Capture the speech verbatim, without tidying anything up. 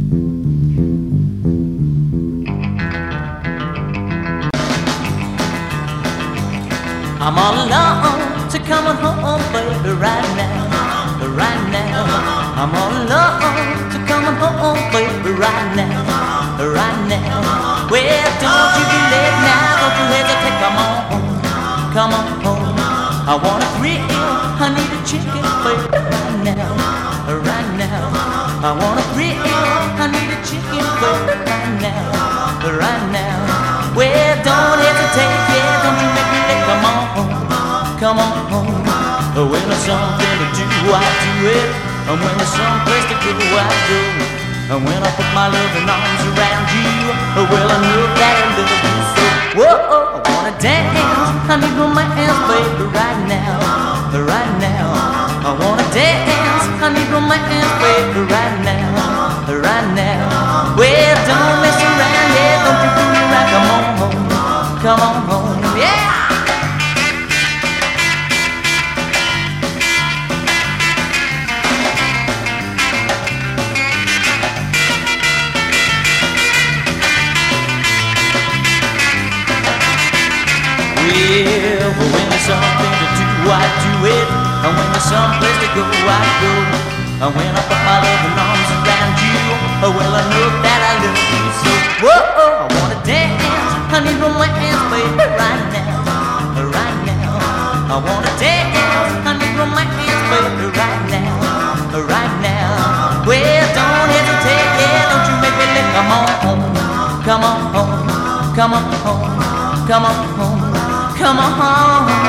I'm all alone to coming home, baby, right now, right now. I'm all alone to coming home, baby, right now, right now. Well, don't you be late now, don't you hesitate, come on home, come on home. I want a thrill, I need a chicken, baby, right now, right now. I want a thrill, I need a chicken, baby, right now, right now. Well, don't hesitate, yeah, don't you make me late, come on home, come on home. When there's something to do, I do it. And when there's someplace to go, I go. And when I put my loving arms around you, well, I know that I love you so. Whoa, I wanna dance, I need romance, baby, right now, right now. I wanna dance, I need romance, baby, right now, right now. Well, don't mess around, yeah, don't you do me right. Come on home, come on home, yeah. Well, when there's something to do, I do it. And when there's someplace to go, I go. And when I put my loving arms around you, well, I know that I love you so. Whoa, I wanna dance, I need romance, baby, right now, right now. I wanna dance, I need romance, baby, right now, right now. Well, don't hesitate, yeah, don't you make me late. Come on home, come on home, come on home, come on home. Come on home.